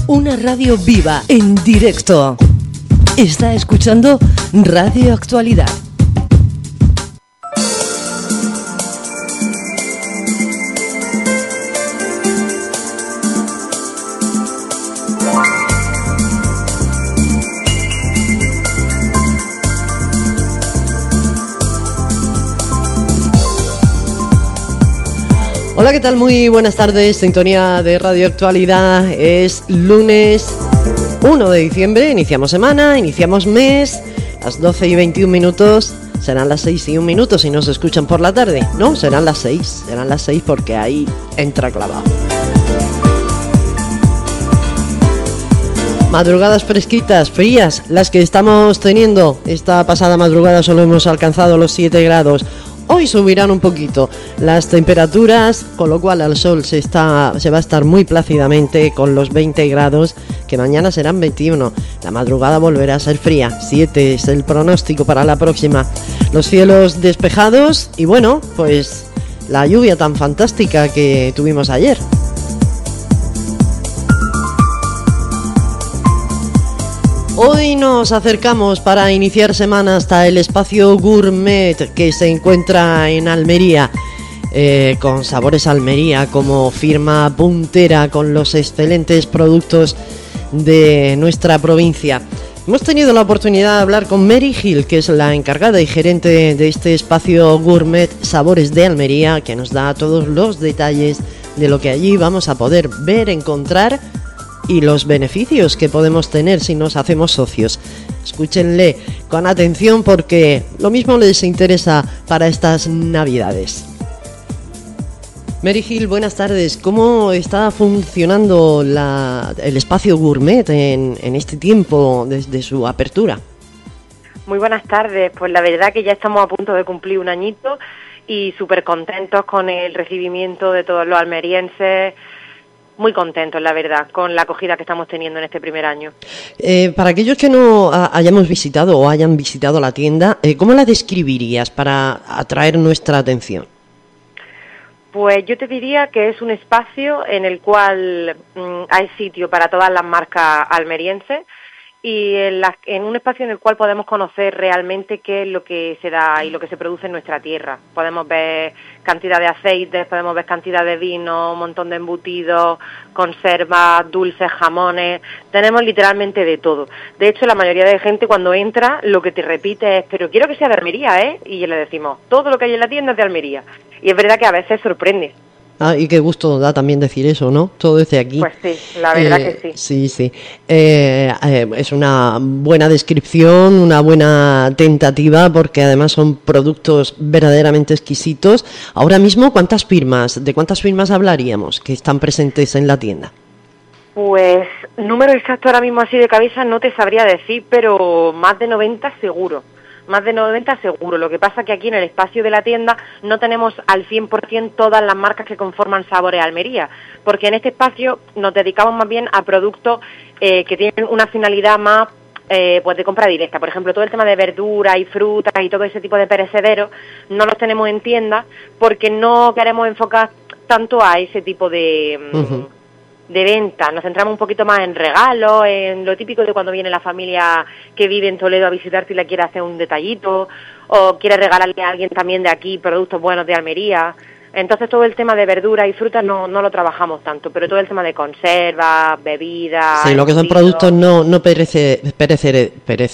Una radio viva, en directo. Está escuchando Radio Actualidad. Hola, ¿qué tal? Muy buenas tardes, sintonía de Radio Actualidad. Es lunes 1 de diciembre, iniciamos semana, iniciamos mes, las 12 y 21 minutos, serán las 6 y 1 minuto si nos escuchan por la tarde. No, serán las 6 porque ahí entra clavado. Madrugadas fresquitas, frías, las que estamos teniendo. Esta pasada madrugada solo hemos alcanzado los 7 grados. Hoy subirán un poquito las temperaturas, con lo cual al sol se va a estar muy plácidamente con los 20 grados, que mañana serán 21. La madrugada volverá a ser fría, 7 es el pronóstico para la próxima. Los cielos despejados y bueno, pues la lluvia tan fantástica que tuvimos ayer. Hoy nos acercamos para iniciar semana hasta el espacio Gourmet que se encuentra en Almería, con Sabores Almería como firma puntera con los excelentes productos de nuestra provincia. Hemos tenido la oportunidad de hablar con Mary Gil, que es la encargada y gerente de este espacio Gourmet Sabores de Almería, que nos da todos los detalles de lo que allí vamos a poder ver, encontrar y los beneficios que podemos tener si nos hacemos socios. Escúchenle con atención porque lo mismo les interesa para estas Navidades. Mary Gil, buenas tardes. ¿Cómo está funcionando el espacio Gourmet en este tiempo desde su apertura? Muy buenas tardes. Pues la verdad que ya estamos a punto de cumplir un añito y súper contentos con el recibimiento de todos los almerienses. Muy contentos, la verdad, con la acogida que estamos teniendo en este primer año. Para aquellos que no hayamos visitado o hayan visitado la tienda, ¿cómo la describirías para atraer nuestra atención? Pues yo te diría que es un espacio en el cual hay sitio para todas las marcas almerienses y en un espacio en el cual podemos conocer realmente qué es lo que se da y lo que se produce en nuestra tierra. Podemos ver cantidad de aceites, podemos ver cantidad de vino, un montón de embutidos, conservas, dulces, jamones. Tenemos literalmente de todo. De hecho, la mayoría de gente cuando entra lo que te repite es: pero quiero que sea de Almería, ¿eh? Y le decimos, todo lo que hay en la tienda es de Almería. Y es verdad que a veces sorprende. Ah, y qué gusto da también decir eso, ¿no? Todo desde aquí. Pues sí, la verdad que sí. Sí. Es una buena descripción, una buena tentativa, porque además son productos verdaderamente exquisitos. Ahora mismo, ¿de cuántas firmas hablaríamos que están presentes en la tienda? Pues número exacto ahora mismo así de cabeza no te sabría decir, pero más de 90 seguro. Más de 90 seguro. Lo que pasa es que aquí en el espacio de la tienda no tenemos al 100% todas las marcas que conforman Sabores Almería, porque en este espacio nos dedicamos más bien a productos que tienen una finalidad más pues de compra directa. Por ejemplo, todo el tema de verduras y frutas y todo ese tipo de perecederos no los tenemos en tienda porque no queremos enfocar tanto a ese tipo de venta. Nos centramos un poquito más en regalos, en lo típico de cuando viene la familia que vive en Toledo a visitarte y le quiere hacer un detallito, o quiere regalarle a alguien también de aquí productos buenos de Almería. Entonces todo el tema de verduras y frutas no lo trabajamos tanto, pero todo el tema de conservas, bebidas... Sí, lo que son productos no perecederos.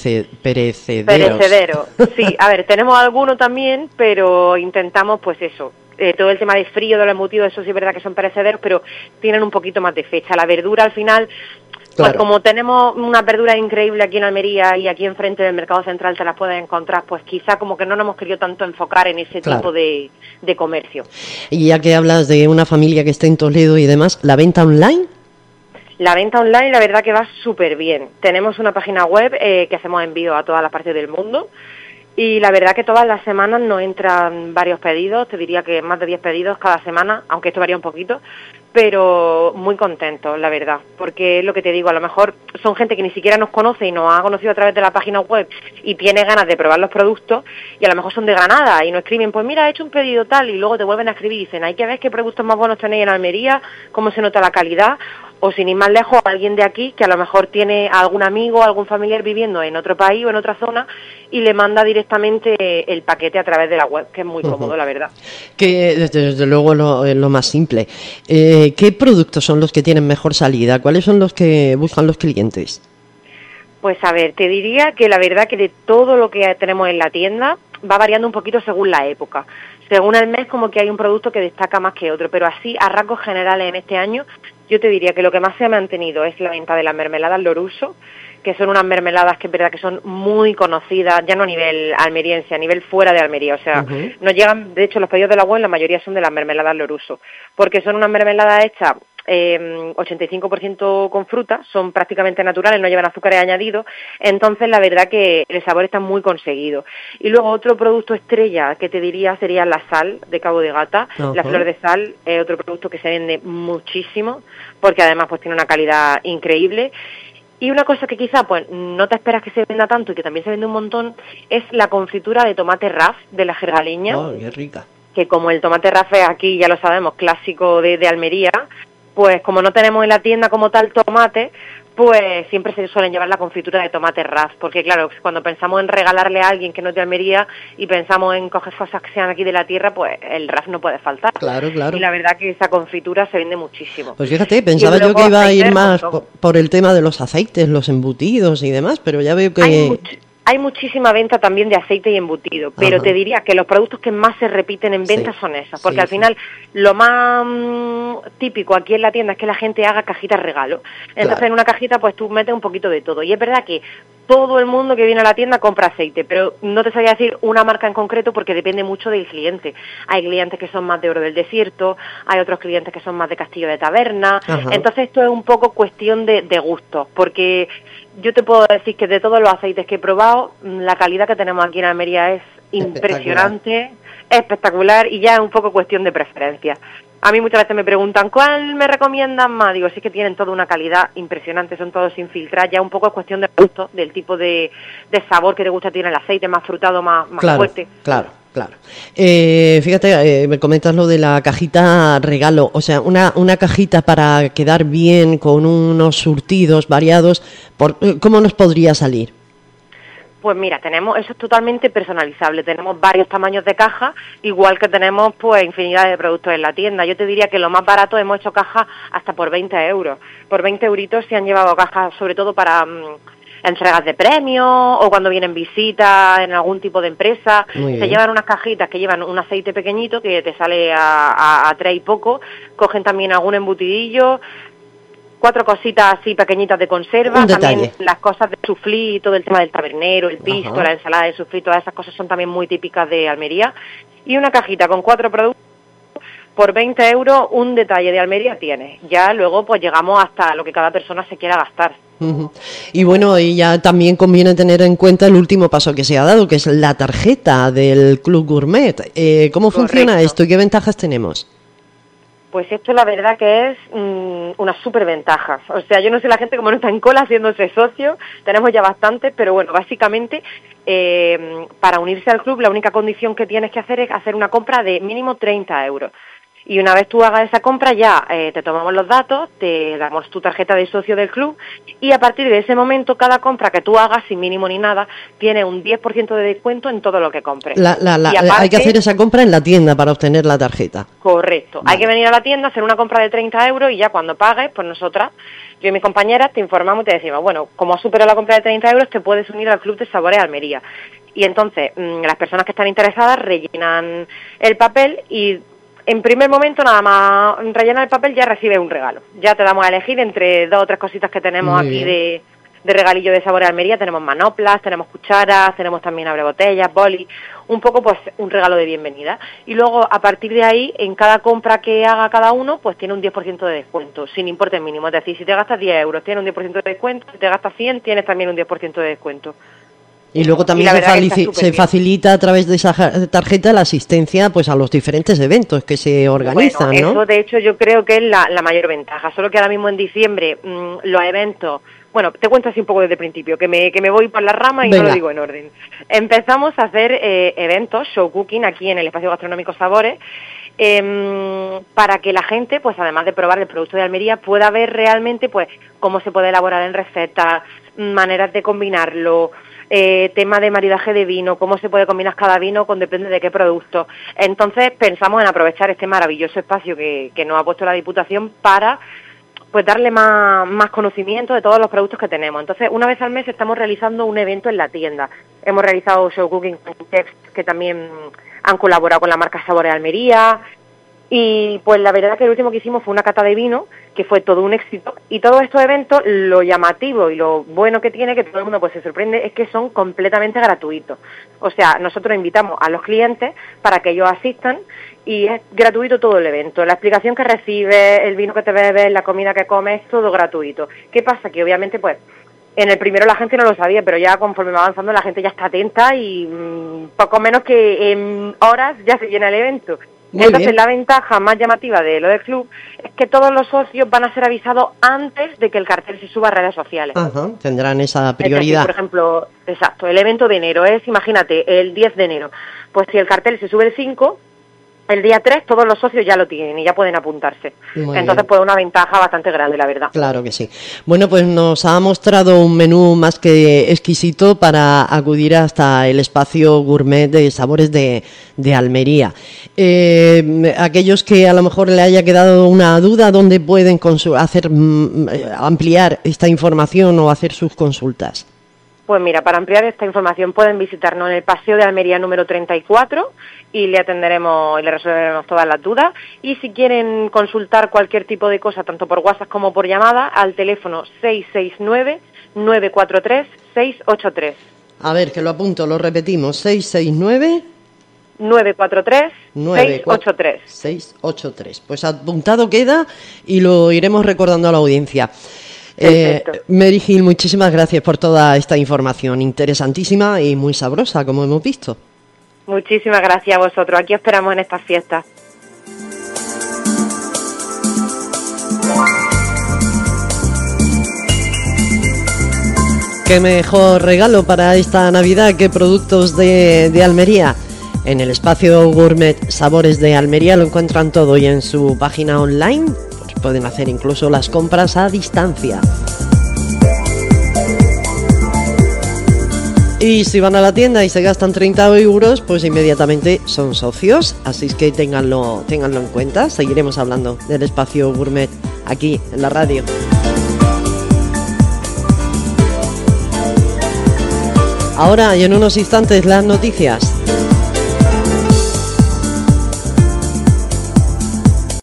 Perecederos, sí. A ver, tenemos algunos también, pero intentamos pues eso. Todo el tema de frío, de los embutidos, eso sí es verdad que son perecederos, pero tienen un poquito más de fecha. La verdura al final, claro. Pues como tenemos una verdura increíble aquí en Almería y aquí enfrente del Mercado Central te las puedes encontrar, pues quizá como que no nos hemos querido tanto enfocar en ese tipo de comercio. Y ya que hablas de una familia que está en Toledo y demás, ¿la venta online? La venta online la verdad que va súper bien. Tenemos una página web que hacemos envío a todas las partes del mundo. Y la verdad que todas las semanas nos entran varios pedidos, te diría que más de 10 pedidos cada semana, aunque esto varía un poquito, pero muy contentos, la verdad, porque es lo que te digo, a lo mejor son gente que ni siquiera nos conoce y nos ha conocido a través de la página web y tiene ganas de probar los productos y a lo mejor son de Granada y nos escriben, pues mira, he hecho un pedido tal y luego te vuelven a escribir y dicen, hay que ver qué productos más buenos tenéis en Almería, cómo se nota la calidad, o sin ir más lejos, alguien de aquí que a lo mejor tiene a algún amigo, algún familiar viviendo en otro país o en otra zona y le manda directamente el paquete a través de la web, que es muy cómodo, la verdad. Que desde luego es lo más simple. ¿Qué productos son los que tienen mejor salida? ¿Cuáles son los que buscan los clientes? Pues a ver, te diría que la verdad que de todo lo que tenemos en la tienda va variando un poquito según la época. Según el mes como que hay un producto que destaca más que otro, pero así a rasgos generales en este año yo te diría que lo que más se ha mantenido es la venta de las mermeladas Loruso, que son unas mermeladas que es verdad que son muy conocidas, ya no a nivel almeriense, a nivel fuera de Almería, o sea, nos llegan, de hecho los pedidos de la web la mayoría son de las mermeladas Loruso, porque son unas mermeladas hechas 85% con fruta, son prácticamente naturales, no llevan azúcares añadidos, entonces la verdad que el sabor está muy conseguido. Y luego otro producto estrella que te diría sería la sal de Cabo de Gata. La flor de sal es otro producto que se vende muchísimo, porque además pues tiene una calidad increíble. Y una cosa que quizá pues no te esperas que se venda tanto y que también se vende un montón es la confitura de tomate Raf de la Jergaleña. ¡Oh, qué rica! Que como el tomate Raf es aquí, ya lo sabemos, clásico de Almería, pues como no tenemos en la tienda como tal tomate, pues siempre se suelen llevar la confitura de tomate Raf, porque claro, cuando pensamos en regalarle a alguien que no es de Almería y pensamos en coger cosas que sean aquí de la tierra, pues el Raf no puede faltar. Claro, claro. Y la verdad que esa confitura se vende muchísimo. Pues fíjate, pensaba yo que iba a ir más por el tema de los aceites, los embutidos y demás, pero ya veo que... Hay muchísima venta también de aceite y embutido, pero te diría que los productos que más se repiten en venta son esos, porque al final lo más típico aquí en la tienda es que la gente haga cajitas regalo. Entonces en una cajita pues tú metes un poquito de todo. Y es verdad que todo el mundo que viene a la tienda compra aceite, pero no te sabría decir una marca en concreto porque depende mucho del cliente. Hay clientes que son más de Oro del Desierto, hay otros clientes que son más de Castillo de Taberna. Entonces esto es un poco cuestión de gustos, porque yo te puedo decir que de todos los aceites que he probado, la calidad que tenemos aquí en Almería es impresionante, espectacular y ya es un poco cuestión de preferencia. A mí muchas veces me preguntan, ¿cuál me recomiendan más? Digo, sí que tienen toda una calidad impresionante, son todos sin filtrar, ya un poco es cuestión de gusto, del tipo de sabor que te gusta tiene el aceite, más frutado, más fuerte. Claro. Fíjate, me comentas lo de la cajita regalo, o sea, una cajita para quedar bien con unos surtidos variados, ¿cómo nos podría salir? Pues mira, eso es totalmente personalizable, tenemos varios tamaños de caja, igual que tenemos pues infinidad de productos en la tienda. Yo te diría que lo más barato hemos hecho cajas hasta por 20 euros. Por 20 euritos se han llevado cajas sobre todo para entregas de premios o cuando vienen visitas en algún tipo de empresa. Se llevan unas cajitas que llevan un aceite pequeñito que te sale a 3 y poco, cogen también algún embutidillo, 4 cositas así pequeñitas de conserva, también las cosas de suflí, todo el tema del tabernero, el pisto, la ensalada de suflí, todas esas cosas son también muy típicas de Almería. Y una cajita con 4 productos, por 20 euros, un detalle de Almería tienes. Ya luego pues llegamos hasta lo que cada persona se quiera gastar. Y bueno, y ya también conviene tener en cuenta el último paso que se ha dado, que es la tarjeta del Club Gourmet. ¿Cómo funciona esto y qué ventajas tenemos? Pues esto la verdad que es una súper ventaja. O sea, yo no sé la gente cómo no está en cola haciéndose socio, tenemos ya bastantes, pero bueno, básicamente para unirse al club la única condición que tienes que hacer es hacer una compra de mínimo 30 euros. Y una vez tú hagas esa compra ya te tomamos los datos, te damos tu tarjeta de socio del club y a partir de ese momento cada compra que tú hagas, sin mínimo ni nada, tiene un 10% de descuento en todo lo que compres. Aparte, hay que hacer esa compra en la tienda para obtener la tarjeta. Correcto. Hay que venir a la tienda, hacer una compra de 30 euros y ya cuando pagues, pues nosotras, yo y mis compañeras, te informamos y te decimos, bueno, como has superado la compra de 30 euros, te puedes unir al Club de Sabores Almería. Y entonces, las personas que están interesadas rellenan el papel y en primer momento nada más rellenar el papel ya recibes un regalo. Ya te damos a elegir entre 2 o 3 cositas que tenemos aquí de regalillo de Sabores Almería. Tenemos manoplas, tenemos cucharas, tenemos también abrebotellas, bolis, un poco pues un regalo de bienvenida. Y luego a partir de ahí, en cada compra que haga cada uno, pues tiene un 10% de descuento, sin importe mínimo. Es decir, si te gastas 10 euros, tienes un 10% de descuento, si te gastas 100, tienes también un 10% de descuento. Y luego también se facilita a través de esa tarjeta la asistencia pues a los diferentes eventos que se organizan, bueno, ¿no? Eso de hecho yo creo que es la mayor ventaja, solo que ahora mismo en diciembre los eventos, bueno, te cuento así un poco desde el principio, que me voy por la rama y no lo digo en orden. Empezamos a hacer eventos, show cooking aquí en el Espacio Gastronómico Sabores, para que la gente, pues además de probar el producto de Almería, pueda ver realmente pues cómo se puede elaborar en recetas, maneras de combinarlo, tema de maridaje de vino, cómo se puede combinar cada vino con depende de qué producto. Entonces pensamos en aprovechar este maravilloso espacio que nos ha puesto la Diputación para pues darle más conocimiento de todos los productos que tenemos. Entonces, una vez al mes estamos realizando un evento en la tienda. Hemos realizado show cooking con chefs que también han colaborado con la marca Sabores Almería, y pues la verdad que el último que hicimos fue una cata de vino, que fue todo un éxito, y todos estos eventos, lo llamativo y lo bueno que tiene, que todo el mundo pues se sorprende, es que son completamente gratuitos. O sea, nosotros invitamos a los clientes para que ellos asistan, y es gratuito todo el evento. La explicación que recibes, el vino que te bebes, la comida que comes, es todo gratuito. ¿Qué pasa? Que obviamente pues en el primero la gente no lo sabía, pero ya conforme va avanzando la gente ya está atenta y poco menos que en horas ya se llena el evento. Entonces la ventaja más llamativa de lo del club es que todos los socios van a ser avisados antes de que el cartel se suba a redes sociales. Ajá, tendrán esa prioridad. Es decir, por ejemplo, exacto, el evento de enero es, imagínate, el 10 de enero. Pues si el cartel se sube el 5, el día 3 todos los socios ya lo tienen y ya pueden apuntarse. Muy Entonces, bien. pues una ventaja bastante grande, la verdad. Claro que sí. Bueno, pues nos ha mostrado un menú más que exquisito para acudir hasta el espacio gourmet de Sabores de Almería. Aquellos que a lo mejor le haya quedado una duda, ¿dónde pueden ampliar esta información o hacer sus consultas? Pues mira, para ampliar esta información pueden visitarnos en el Paseo de Almería número 34 y le atenderemos y le resolveremos todas las dudas. Y si quieren consultar cualquier tipo de cosa, tanto por WhatsApp como por llamada, al teléfono 669-943-683. A ver, que lo apunto, lo repetimos, 669... 943-683. 683. Pues apuntado queda y lo iremos recordando a la audiencia. Mary Gil, muchísimas gracias por toda esta información interesantísima y muy sabrosa, como hemos visto. Muchísimas gracias a vosotros. Aquí esperamos en estas fiestas. Qué mejor regalo para esta Navidad que productos de Almería. En el espacio gourmet Sabores de Almería lo encuentran todo, y en su página online pues pueden hacer incluso las compras a distancia. Y si van a la tienda y se gastan 30 euros, pues inmediatamente son socios, así es que ténganlo en cuenta. Seguiremos hablando del espacio gourmet aquí en la radio. Ahora y en unos instantes las noticias.